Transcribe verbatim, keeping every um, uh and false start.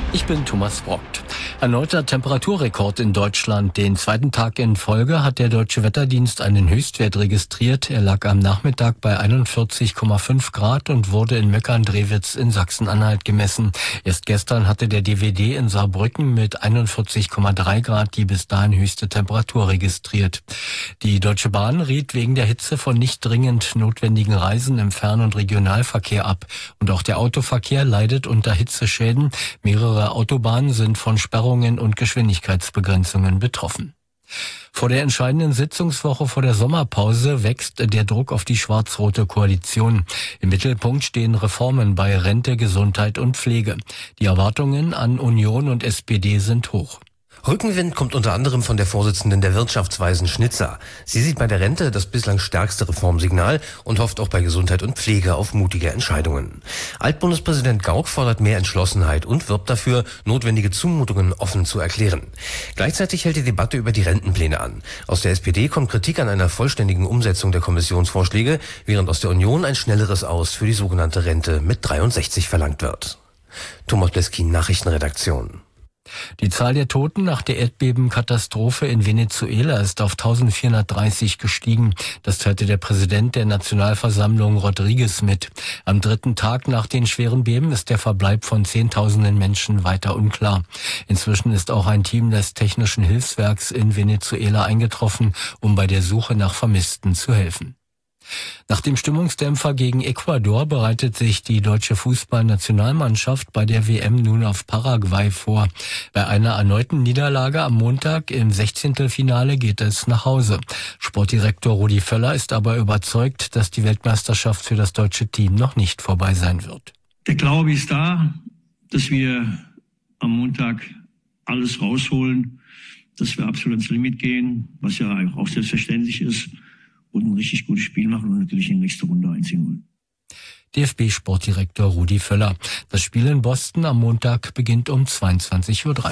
Ich bin Thomas Brockt. Erneuter Temperaturrekord in Deutschland. Den zweiten Tag in Folge hat der Deutsche Wetterdienst einen Höchstwert registriert. Er lag am Nachmittag bei einundvierzig Komma fünf Grad und wurde in Möckern-Drewitz in Sachsen-Anhalt gemessen. Erst gestern hatte der D W D in Saarbrücken mit einundvierzig Komma drei Grad die bis dahin höchste Temperatur registriert. Die Deutsche Bahn riet wegen der Hitze von nicht dringend notwendigen Reisen im Fern- und Regionalverkehr ab. Und auch der Autoverkehr leidet unter Hitzeschäden. Mehrere Autobahnen sind von Sperrungen und Geschwindigkeitsbegrenzungen betroffen. Vor der entscheidenden Sitzungswoche vor der Sommerpause wächst der Druck auf die schwarz-rote Koalition. Im Mittelpunkt stehen Reformen bei Rente, Gesundheit und Pflege. Die Erwartungen an Union und S P D sind hoch. Rückenwind kommt unter anderem von der Vorsitzenden der Wirtschaftsweisen Schnitzer. Sie sieht bei der Rente das bislang stärkste Reformsignal und hofft auch bei Gesundheit und Pflege auf mutige Entscheidungen. Altbundespräsident Gauck fordert mehr Entschlossenheit und wirbt dafür, notwendige Zumutungen offen zu erklären. Gleichzeitig hält die Debatte über die Rentenpläne an. Aus der S P D kommt Kritik an einer vollständigen Umsetzung der Kommissionsvorschläge, während aus der Union ein schnelleres Aus für die sogenannte Rente mit dreiundsechzig verlangt wird. Thomas Bleskin, Nachrichtenredaktion. Die Zahl der Toten nach der Erdbebenkatastrophe in Venezuela ist auf eintausendvierhundertdreißig gestiegen. Das teilte der Präsident der Nationalversammlung Rodriguez mit. Am dritten Tag nach den schweren Beben ist der Verbleib von Zehntausenden Menschen weiter unklar. Inzwischen ist auch ein Team des Technischen Hilfswerks in Venezuela eingetroffen, um bei der Suche nach Vermissten zu helfen. Nach dem Stimmungsdämpfer gegen Ecuador bereitet sich die deutsche Fußballnationalmannschaft bei der W M nun auf Paraguay vor. Bei einer erneuten Niederlage am Montag im Sechzehntelfinale geht es nach Hause. Sportdirektor Rudi Völler ist aber überzeugt, dass die Weltmeisterschaft für das deutsche Team noch nicht vorbei sein wird. Der Glaube ist da, dass wir am Montag alles rausholen, dass wir absolut ins Limit gehen, was ja auch selbstverständlich ist. Und ein richtig gutes Spiel machen und natürlich in die nächste Runde einziehen wollen. D F B-Sportdirektor Rudi Völler. Das Spiel in Boston am Montag beginnt um zweiundzwanzig Uhr dreißig.